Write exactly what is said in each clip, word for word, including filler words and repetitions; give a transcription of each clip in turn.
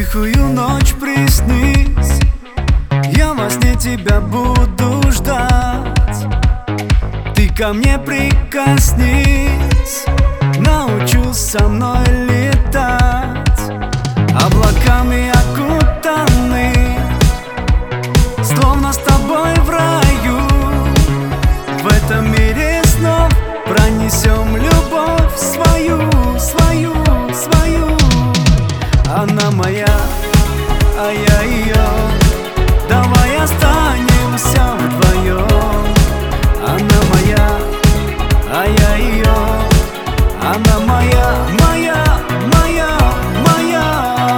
тихую ночь приснись, я во сне тебя буду ждать. Ты ко мне прикоснись, научу со мной летать. Облаками окутаны, словно с тобой в раю. В этом мире снов пронесем любовь свою, свою, свою. Она моя, а я ее. Давай останемся вдвоем. Она моя, а я ее. Она моя, моя, моя, моя.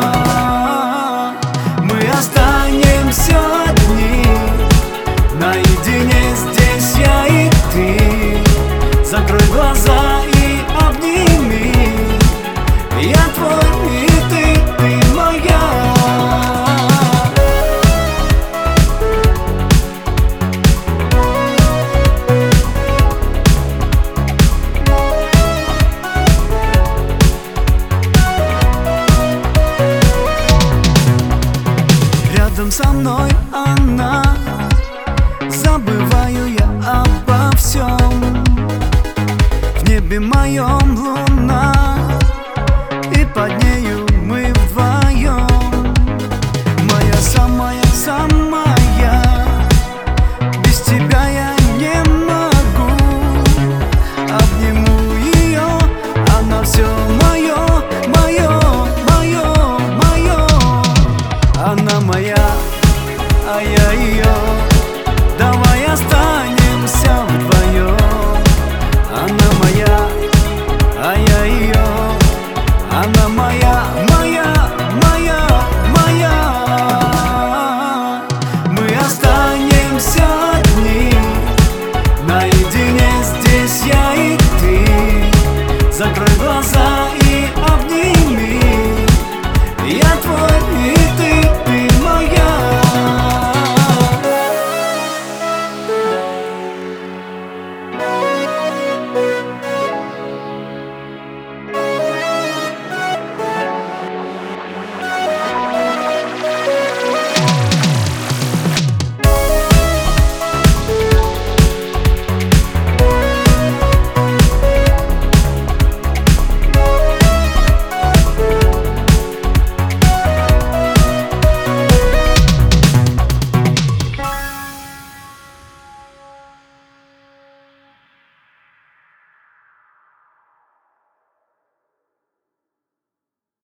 Мы останемся одни, наедине здесь я и ты. Закрой глаза и обними. Я твой, и ты, ты моя. Рядом со мной она, забываю я обо всем. В небе моем луна, и под нею мы вдвоем. Моя самая, самая, без тебя я не могу. Обниму ее, она все мое, мое, мое, мое. Она моя, а я ее. Давай останемся вдвоем. Она моя, а я ее. Она моя.